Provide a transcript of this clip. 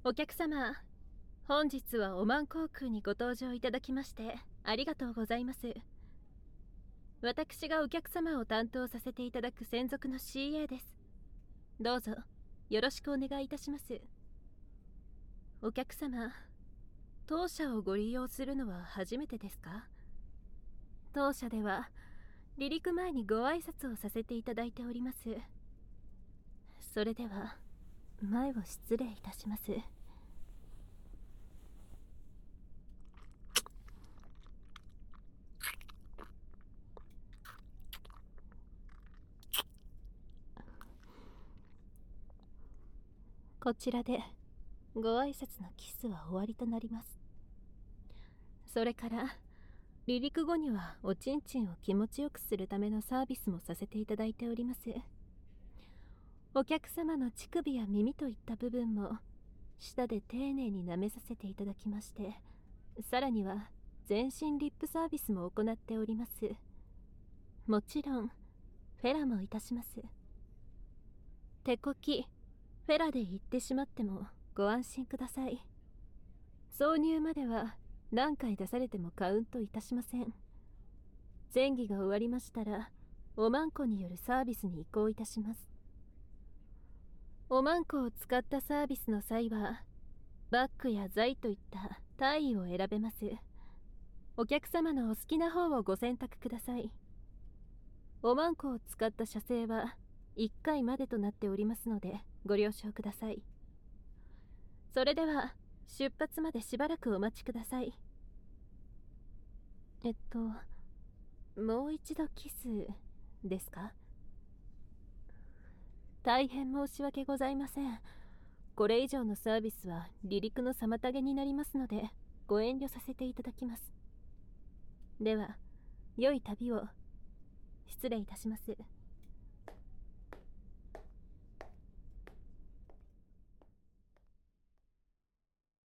お客様、本日はオマン航空にご搭乗いただきましてありがとうございます。私がお客様を担当させていただく専属の CA です。どうぞよろしくお願いいたします。お客様、当社をご利用するのは初めてですか？当社では離陸前にご挨拶をさせていただいております。それでは前を失礼いたします。こちらでご挨拶のキスは終わりとなります。それから離陸後にはおちんちんを気持ちよくするためのサービスもさせていただいております。お客様の乳首や耳といった部分も舌で丁寧に舐めさせていただきまして、さらには全身リップサービスも行っております。もちろんフェラもいたします。手こきフェラで言ってしまってもご安心ください。挿入までは何回出されてもカウントいたしません。前儀が終わりましたらおまんこによるサービスに移行いたします。おまんこを使ったサービスの際はバッグや材といった体位を選べます。お客様のお好きな方をご選択ください。おまんこを使った射精は1回までとなっておりますのでご了承ください。それでは出発までしばらくお待ちください。もう一度キスですか？大変申し訳ございません。これ以上のサービスは離陸の妨げになりますのでご遠慮させていただきます。では良い旅を。失礼いたします。